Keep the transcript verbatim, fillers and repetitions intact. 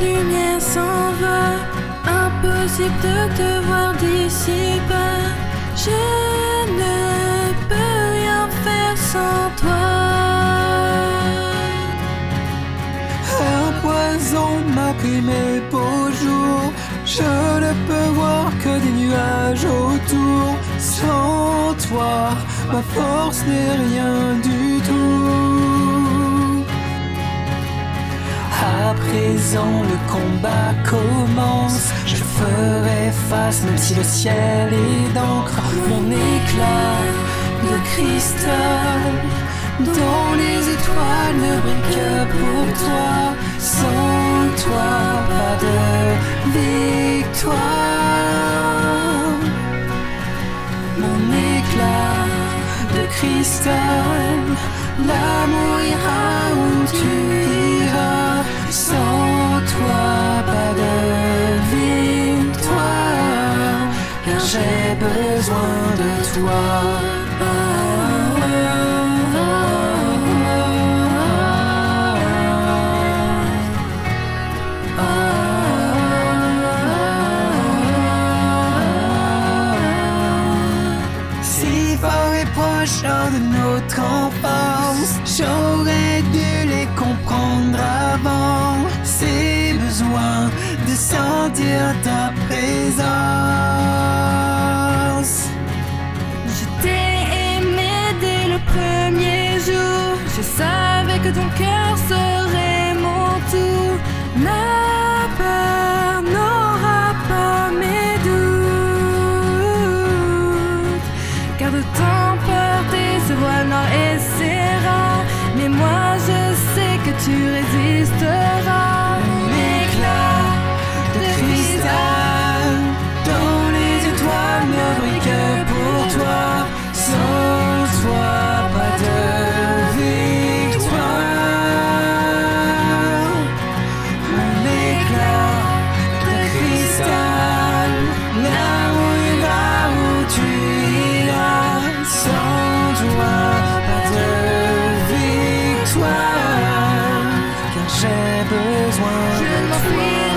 lumière s'en va, impossible de te voir d'ici bas. Je ne peux rien faire sans toi. Un poison m'a pris mes beaux jours, je ne peux voir que des nuages autour. Sans toi, ma force n'est rien du tout. À présent le combat commence, je ferai face même si le ciel est d'encre. Mon éclat de cristal, dont les étoiles ne brillent que pour toi. Sans toi, pas de victoire. Mon éclat de cristal, l'amour ira où tu iras. Sans toi, pas de victoire, car j'ai besoin de toi. De notre enfance, j'aurais dû les comprendre avant. Ces besoins de sentir ta présence. Je t'ai aimé dès le premier jour, je savais que ton cœur serait mon tout. N'aie peur, n'aura pas mes doutes, car de temps ce voile noir et serra, mais moi je sais que tu résisteras. Mon éclat de cristal, dont les étoiles ne brillent que pour toi. Sans toi, pas de victoire. Mon éclat de cristal, l'amour ira où tu iras. Sans toi, pas de victoire, car j'ai besoin de toi.